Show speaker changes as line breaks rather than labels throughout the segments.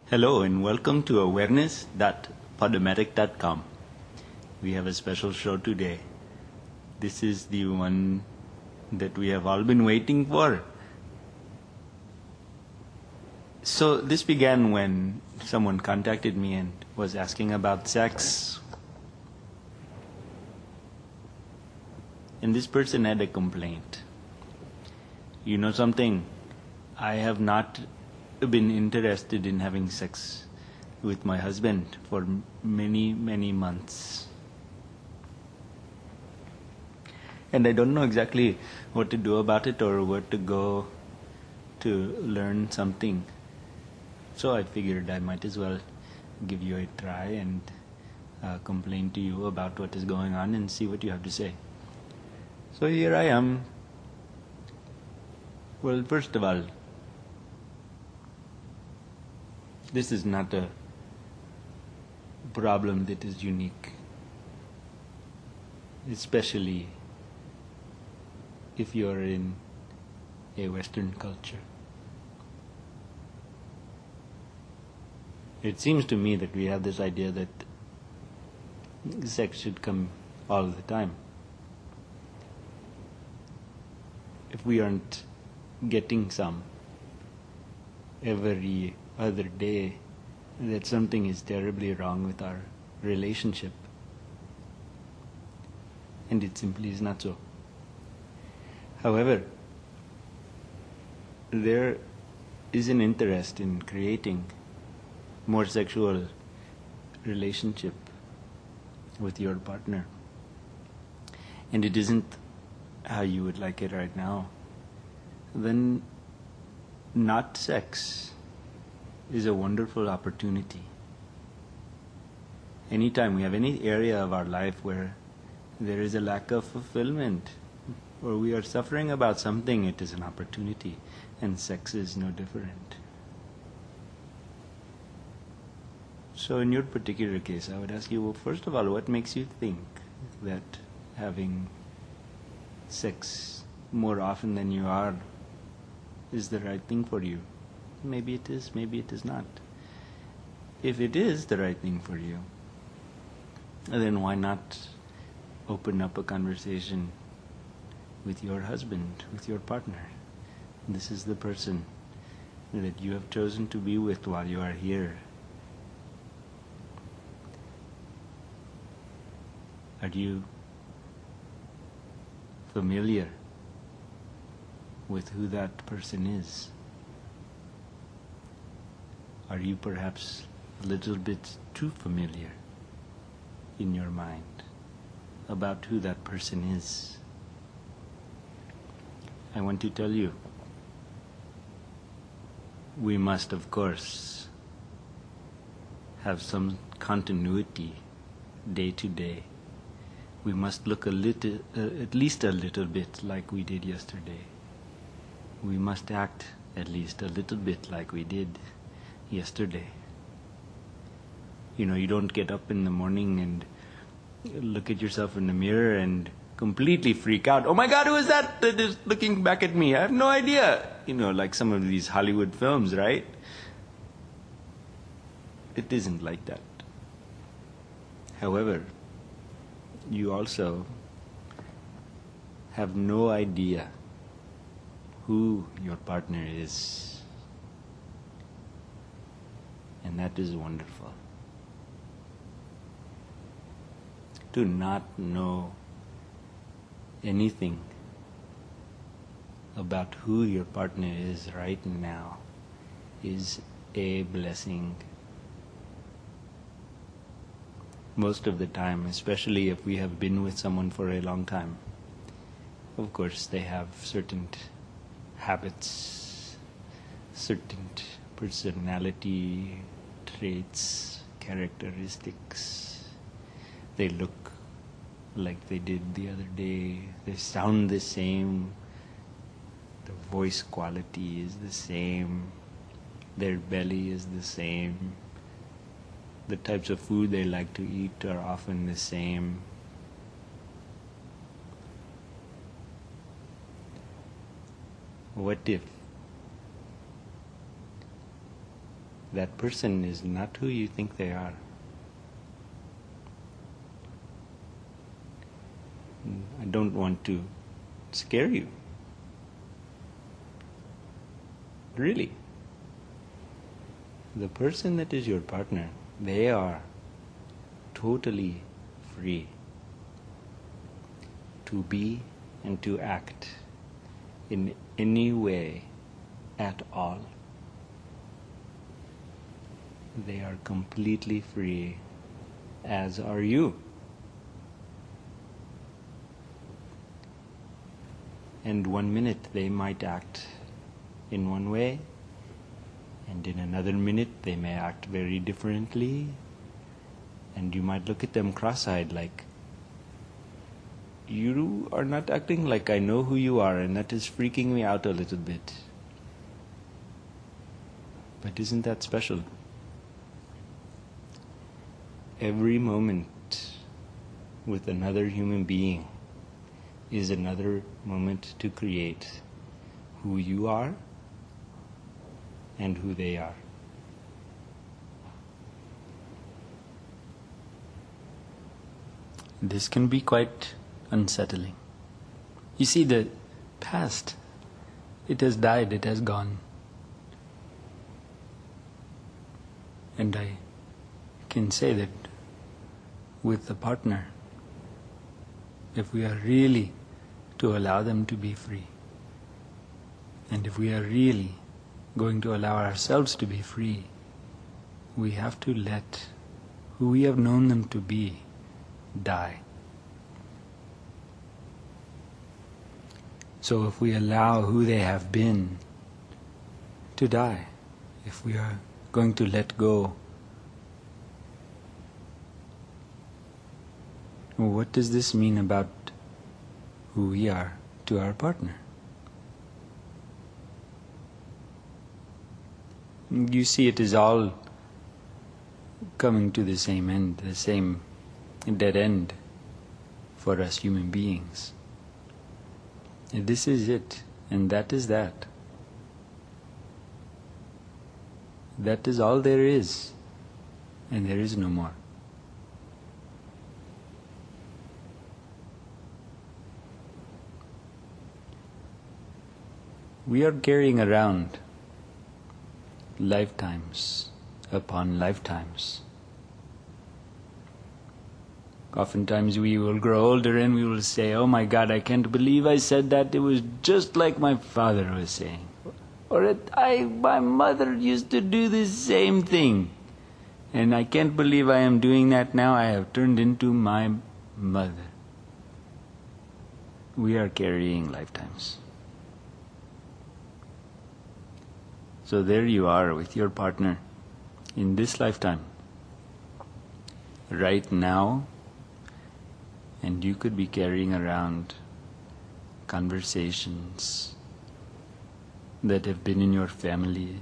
Hello and welcome to awareness.podomatic.com. We have a special show today. This is the one that we have all been waiting for. So this began when someone contacted me and was asking about sex. And this person had a complaint. You know something? I have not been interested in having sex with my husband for many, many months. And I don't know exactly what to do about it or where to go to learn something. So I figured I might as well give you a try and complain to you about what is going on and see what you have to say. So here I am. Well, first of all, this is not a problem that is unique, especially if you are in a Western culture. It seems to me that we have this idea that sex should come all the time. If we aren't getting some every other day, that something is terribly wrong with our relationship. And it simply is not so. However, there is an interest in creating more sexual relationship with your partner. And it isn't how you would like it right now. Then not sex is a wonderful opportunity. Anytime we have any area of our life where there is a lack of fulfillment or we are suffering about something, it is an opportunity, and sex is no different. So in your particular case, I would ask you, well, first of all, what makes you think that having sex more often than you are is the right thing for you? Maybe it is, maybe it is not. If it is the right thing for you, then why not open up a conversation with your husband, with your partner? This is the person that you have chosen to be with while you are here. Are you familiar with who that person is? Are you perhaps a little bit too familiar in your mind about who that person is? I want to tell you, we must, of course, have some continuity day to day. We must look at least a little bit like we did yesterday. We must act at least a little bit like we did yesterday. You know, you don't get up in the morning and look at yourself in the mirror and completely freak out. Oh my God, who is that is looking back at me? I have no idea. You know, like some of these Hollywood films, right? It isn't like that. However, you also have no idea who your partner is. And that is wonderful. To not know anything about who your partner is right now is a blessing. Most of the time, especially if we have been with someone for a long time, of course they have certain habits, certain personality traits, characteristics. They look like they did the other day. They sound the same. The voice quality is the same. Their belly is the same. The types of food they like to eat are often the same. What if that person is not who you think they are. I don't want to scare you. Really. The person that is your partner, they are totally free to be and to act in any way at all. They are completely free, as are you. And 1 minute they might act in one way, and in another minute they may act very differently, and you might look at them cross-eyed like, you are not acting like I know who you are, and that is freaking me out a little bit. But isn't that special? Every moment with another human being is another moment to create who you are and who they are. This can be quite unsettling. You see, the past, it has died, it has gone. And I can say that with the partner, if we are really to allow them to be free, and if we are really going to allow ourselves to be free, we have to let who we have known them to be die. So if we allow who they have been to die, if we are going to let go, what does this mean about who we are to our partner? You see, it is all coming to the same end, the same dead end for us human beings. This is it, and that is that. That is all there is, and there is no more. We are carrying around lifetimes upon lifetimes. Oftentimes we will grow older and we will say, oh my God, I can't believe I said that. It was just like my father was saying. Or my mother used to do the same thing. And I can't believe I am doing that now. I have turned into my mother. We are carrying lifetimes. So there you are with your partner in this lifetime, right now, and you could be carrying around conversations that have been in your family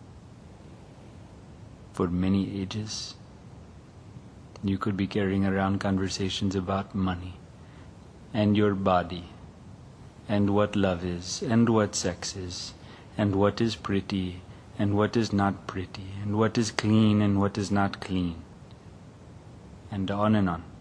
for many ages. You could be carrying around conversations about money and your body and what love is and what sex is and what is pretty and what is not pretty and what is clean and what is not clean, and on and on.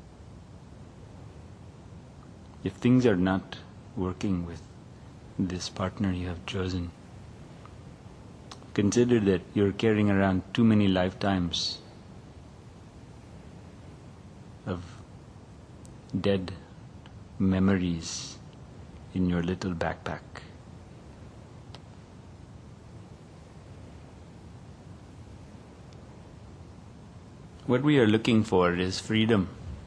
If things are not working with this partner you have chosen, consider that you're carrying around too many lifetimes of dead memories in your little backpack. What we are looking for is freedom,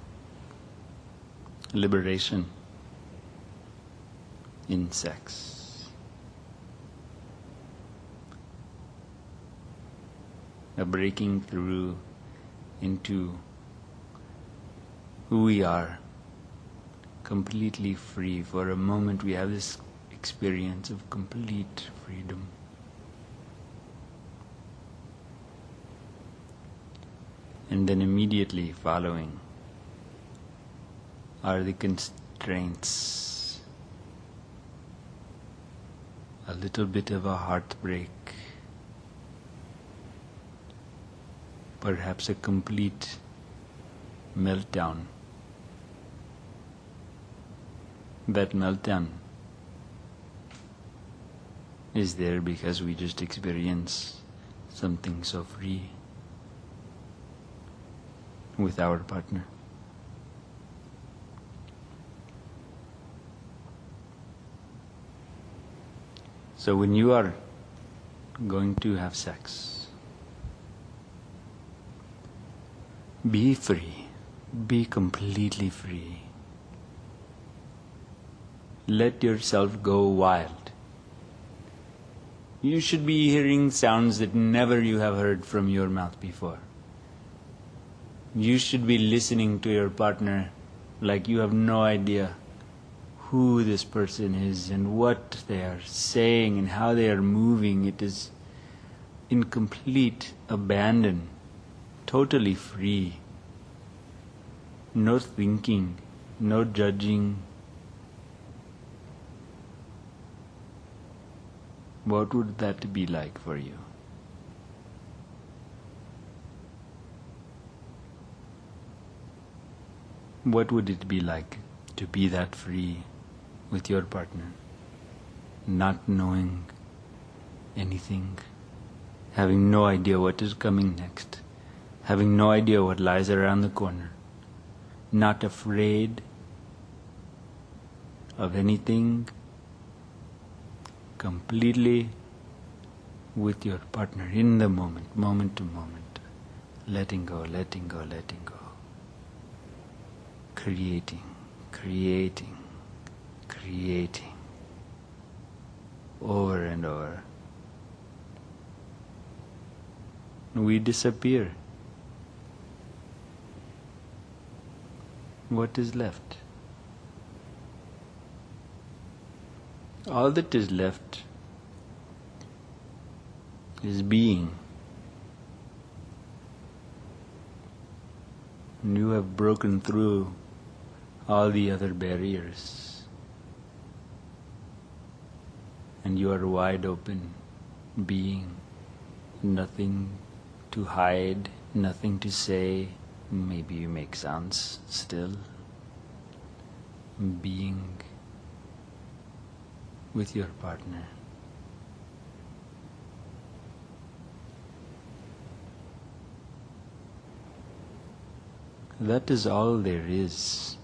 liberation in sex. A breaking through into who we are, completely free. For a moment we have this experience of complete freedom. And then immediately following are the constraints, a little bit of a heartbreak, perhaps a complete meltdown. That meltdown is there because we just experience something so free with our partner. So when you are going to have sex, be free, be completely free. Let yourself go wild. You should be hearing sounds that never you have heard from your mouth before. You should be listening to your partner like you have no idea who this person is and what they are saying and how they are moving. It is in complete abandon, totally free. No thinking, no judging. What would that be like for you? What would it be like to be that free with your partner, not knowing anything, having no idea what is coming next, having no idea what lies around the corner, not afraid of anything, completely with your partner in the moment, moment to moment, letting go, letting go, letting go, creating, creating, creating, over and over. We disappear. What is left? All that is left is being. You have broken through all the other barriers, and you are wide open, being, nothing to hide, nothing to say. Maybe you make sounds still. Being with your partner. That is all there is.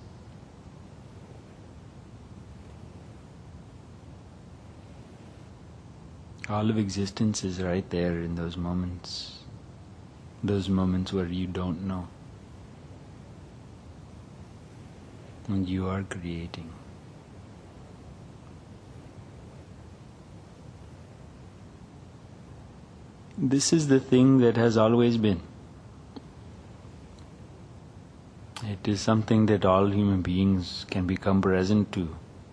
All of existence is right there in those moments where you don't know. And you are creating. This is the thing that has always been. It is something that all human beings can become present to.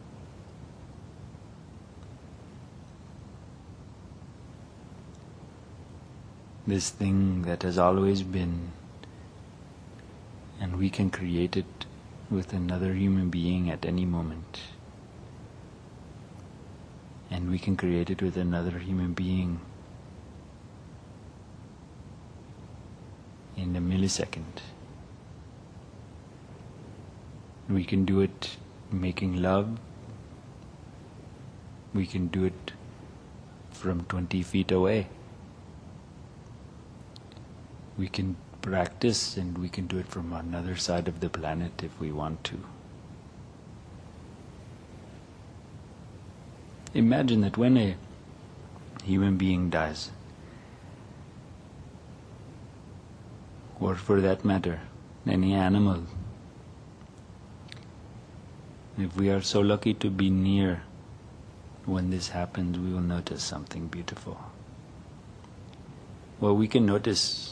This thing that has always been, and we can create it with another human being at any moment. And we can create it with another human being in a millisecond. We can do it making love. We can do it from 20 feet away. We can practice, and we can do it from another side of the planet if we want to. Imagine that when a human being dies, or for that matter, any animal, if we are so lucky to be near when this happens, we will notice something beautiful. Well, we can notice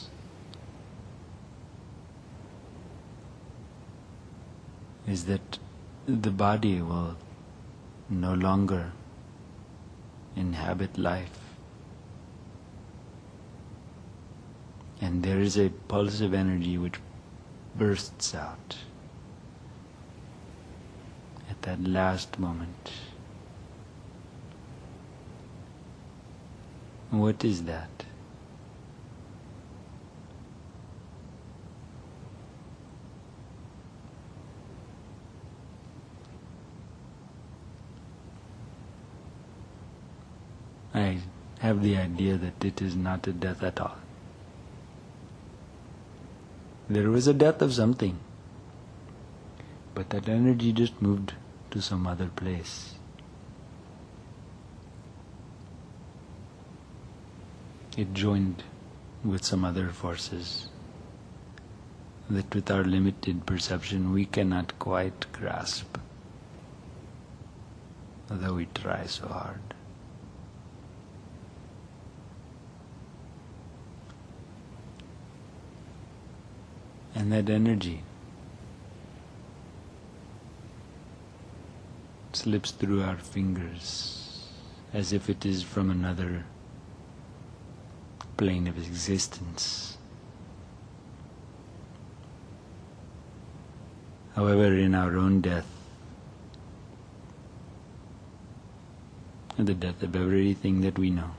is that the body will no longer inhabit life. And there is a pulse of energy which bursts out at that last moment. What is that? I have the idea that it is not a death at all. There was a death of something, but that energy just moved to some other place. It joined with some other forces that with our limited perception we cannot quite grasp, although we try so hard. And that energy slips through our fingers as if it is from another plane of existence. However, in our own death, the death of everything that we know,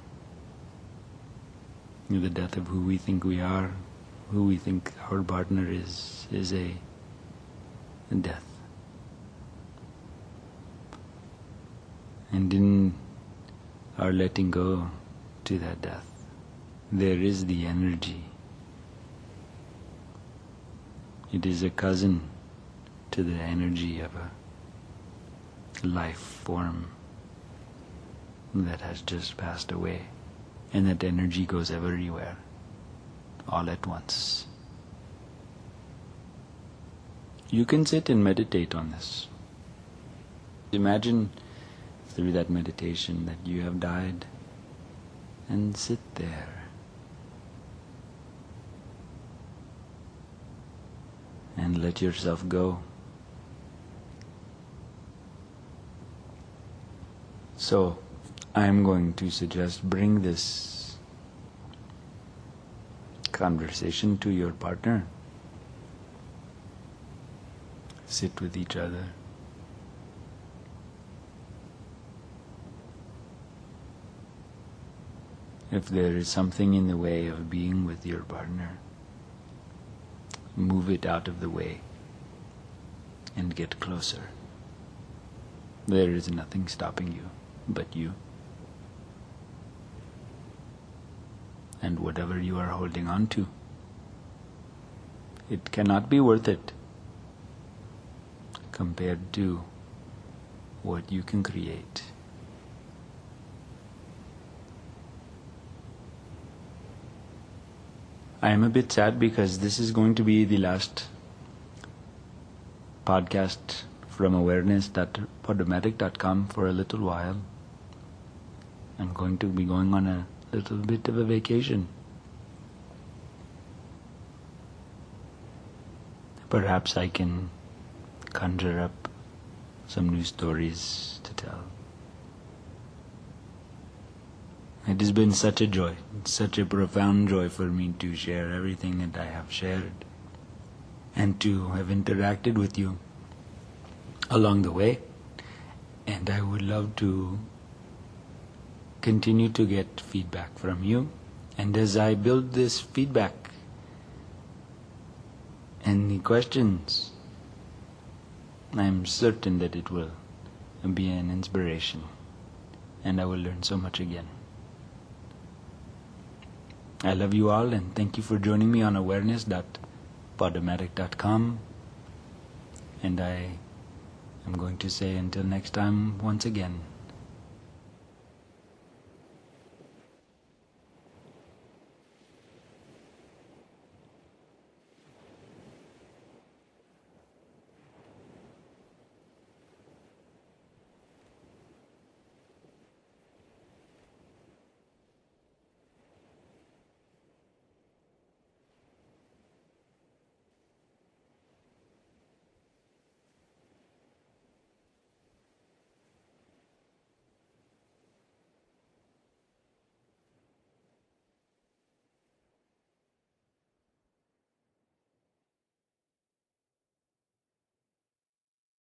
the death of who we think we are, who we think our partner is a death. And in our letting go to that death, there is the energy. It is a cousin to the energy of a life form that has just passed away, and that energy goes everywhere, all at once. You can sit and meditate on this. Imagine through that meditation that you have died, and sit there. And let yourself go. So, I am going to suggest bring this conversation to your partner. Sit with each other. If there is something in the way of being with your partner, move it out of the way and get closer. There is nothing stopping you but you and whatever you are holding on to. It cannot be worth it compared to what you can create. I am a bit sad because this is going to be the last podcast from awareness.podomatic.com for a little while. I'm going to be going on a little bit of a vacation. Perhaps I can conjure up some new stories to tell. It has been such a joy, such a profound joy for me to share everything that I have shared and to have interacted with you along the way. And I would love to continue to get feedback from you. And as I build this feedback and the questions, I'm certain that it will be an inspiration and I will learn so much again. I love you all and thank you for joining me on awareness.podomatic.com. And I am going to say until next time once again,